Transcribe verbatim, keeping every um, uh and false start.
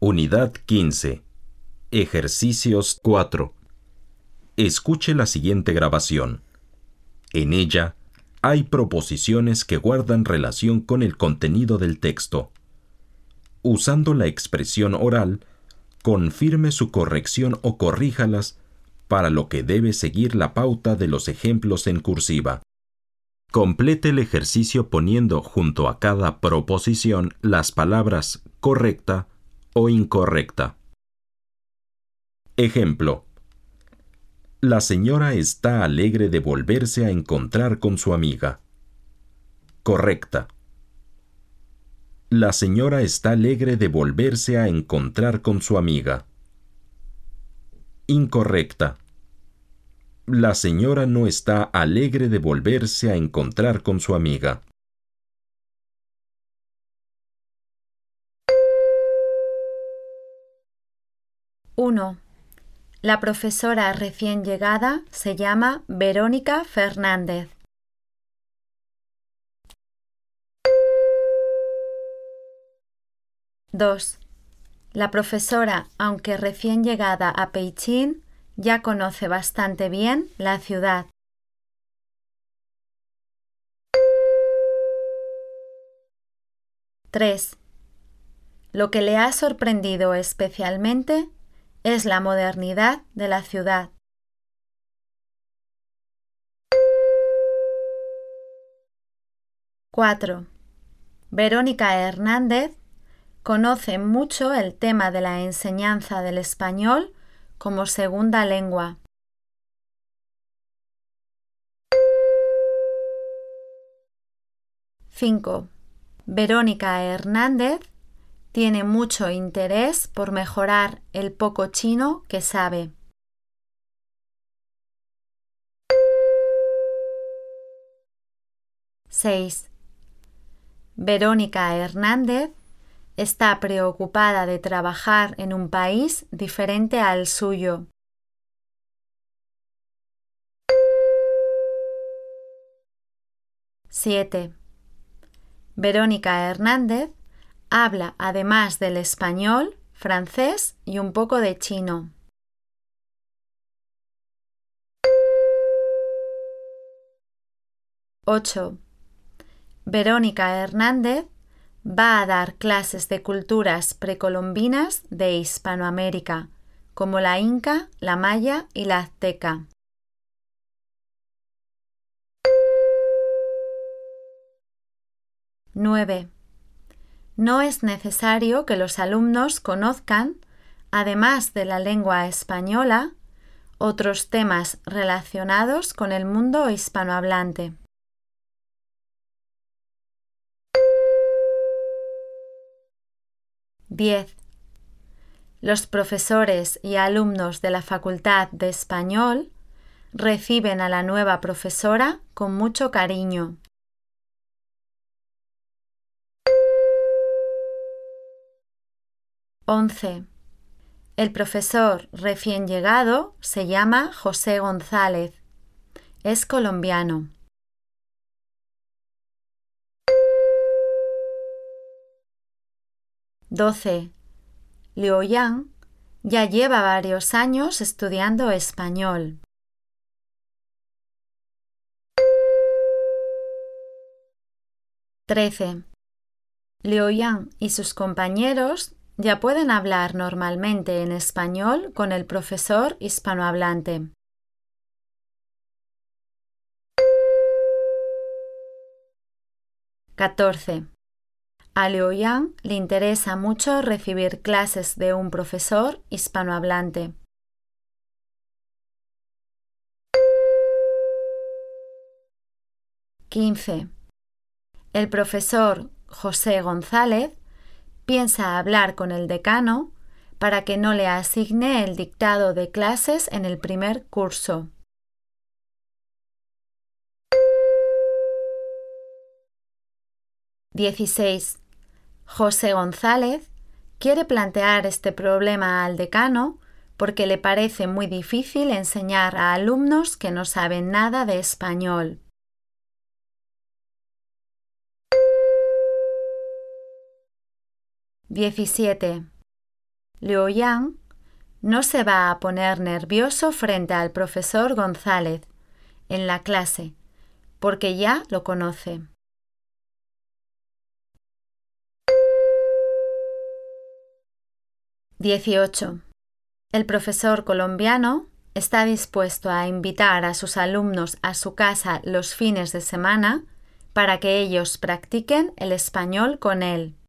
Unidad quince. Ejercicios cuatro. Escuche la siguiente grabación. En ella hay proposiciones que guardan relación con el contenido del texto. Usando la expresión oral, confirme su corrección o corríjalas, para lo que debe seguir la pauta de los ejemplos en cursiva. Complete el ejercicio poniendo junto a cada proposición las palabras correcta o incorrecta. Ejemplo: la señora está alegre de volverse a encontrar con su amiga. Correcta. La señora está alegre de volverse a encontrar con su amiga. Incorrecta. La señora no está alegre de volverse a encontrar con su amiga. uno. La profesora recién llegada se llama Verónica Fernández. dos. La profesora, aunque recién llegada a Peichín, ya conoce bastante bien la ciudad. tres. Lo que le ha sorprendido especialmente es la modernidad de la ciudad. cuatro. Verónica Hernández conoce mucho el tema de la enseñanza del español como segunda lengua. cinco. Verónica Hernández tiene mucho interés por mejorar el poco chino que sabe. seis. Verónica Hernández está preocupada de trabajar en un país diferente al suyo. siete. Verónica Hernández habla, además del español, francés y un poco de chino. ocho. Verónica Hernández va a dar clases de culturas precolombinas de Hispanoamérica, como la inca, la maya y la azteca. nueve. No es necesario que los alumnos conozcan, además de la lengua española, otros temas relacionados con el mundo hispanohablante. diez. Los profesores y alumnos de la Facultad de Español reciben a la nueva profesora con mucho cariño. once. El profesor recién llegado se llama José González. Es colombiano. doce. Liu Yang ya lleva varios años estudiando español. trece. Liu Yang y sus compañeros ya pueden hablar normalmente en español con el profesor hispanohablante. catorce. A Liu Yang le interesa mucho recibir clases de un profesor hispanohablante. quince. El profesor José González piensa hablar con el decano para que no le asigne el dictado de clases en el primer curso. dieciséis. José González quiere plantear este problema al decano porque le parece muy difícil enseñar a alumnos que no saben nada de español. diecisiete. Liu Yang no se va a poner nervioso frente al profesor González en la clase, porque ya lo conoce. dieciocho. El profesor colombiano está dispuesto a invitar a sus alumnos a su casa los fines de semana para que ellos practiquen el español con él.